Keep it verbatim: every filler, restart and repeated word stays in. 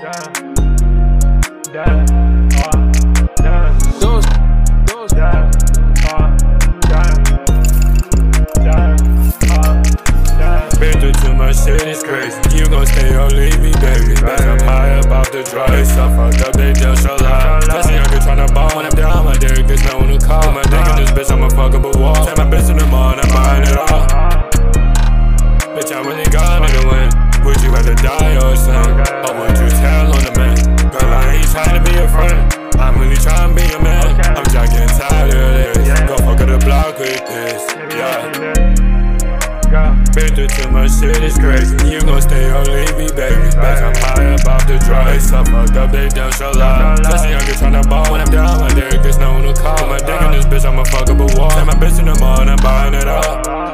Dos, dos. Been through too much shit, it's crazy. You gon' stay or leave me, baby. Back up high above the drugs. They so fucked up, they just show love. Just a youngin' tryna ball when I'm down my dick, there's no one to call. My dick in this bitch, I'm a fuckable wall. Take my bitch in the mall, I'm buying it all. Bitch, I really got it to win. Would you rather die or sin? Or would you tell on the man? Girl, I ain't trying to be a friend. I'm really trying to be a man. I'm just getting tired of this. Go fuck up the block with this. Yeah. Been through too much shit, it's crazy. You gon' stay or leave me, baby. Back I'm high above the drugs. They so fucked up, they don't show love. Just a youngin' tryna ball when I'm down my dick, there's no one to call. My dick in this bitch, I'm a fuckable wall. Take my bitch in the mall and I'm buying it all.